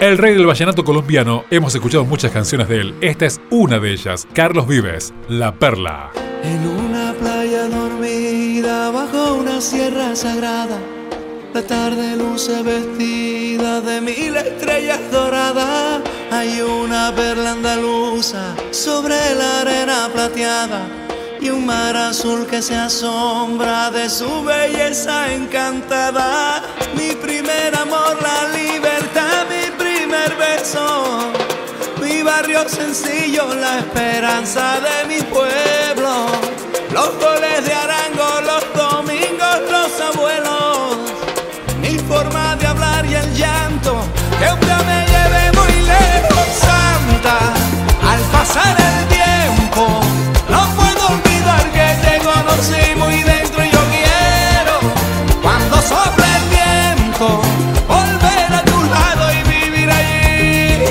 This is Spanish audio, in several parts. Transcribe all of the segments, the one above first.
El rey del vallenato colombiano, hemos escuchado muchas canciones de él. Esta es una de ellas, Carlos Vives, La Perla. En una playa dormida bajo una sierra sagrada, la tarde luce vestida de 1000 estrellas doradas. Hay una perla andaluza sobre la arena plateada y un mar azul que se asombra de su belleza encantada. Mi primer amor, la libertad, mi primer beso, mi barrio sencillo, la esperanza de mi pueblo. Los goles de Arango, los domingos, los abuelos, mi forma de hablar y el llanto que un día me lleve muy lejos. Santa, al pasar el tiempo, no puedo olvidar que te conocí muy dentro y yo quiero, cuando sople el viento, volver a tu lado y vivir allí.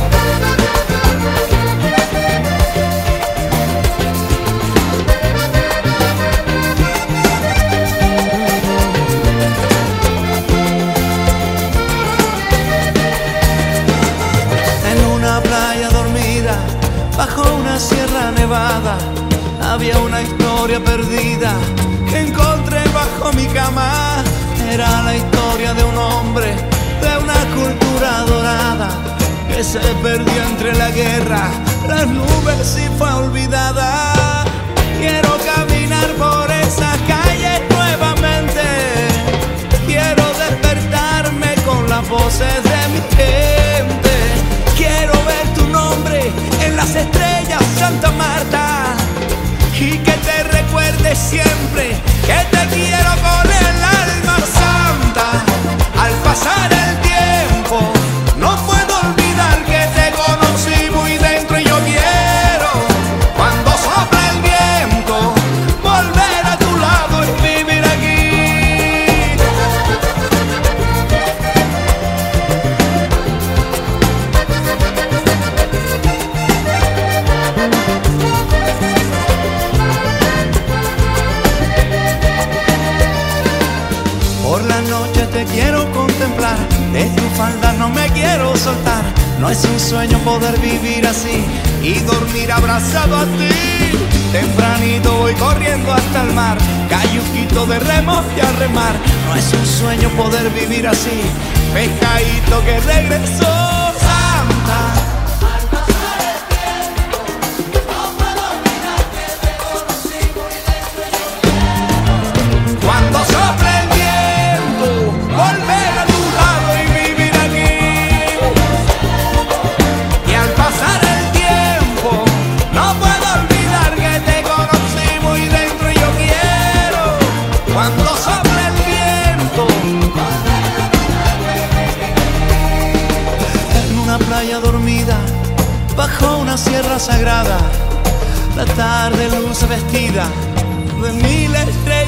En una playa dormida, bajo una sierra nevada, había una historia perdida que encontré bajo mi cama. Era la historia de un hombre, de una cultura dorada, que se perdió entre la guerra, las nubes y fue olvidada. Quiero caminar por esas calles nuevamente, quiero despertarme con las voces de mi gente. Quiero ver tu nombre en las estrellas, Santa Marta, y que te recuerde siempre que te quiero con el alma. Santa, al pasar el tiempo, no puedo olvidar que te conocí muy dentro y yo quiero, cuando sopla el viento, volver a tu lado y vivir aquí. Por la noche te quiero contemplar, de tu falda no me quiero soltar. No es un sueño poder vivir así y dormir abrazado a ti. Tempranito voy corriendo hasta el mar, cayuquito de remos y a remar. No es un sueño poder vivir así, pescadito que regresó. Santa, cuando sople el viento, volver a tu lado y vivir aquí. Y al pasar el tiempo, no puedo olvidar que te conocí muy dentro y yo quiero, cuando sople el viento. En una playa dormida, bajo una sierra sagrada, la tarde luce vestida de 1000 estrellas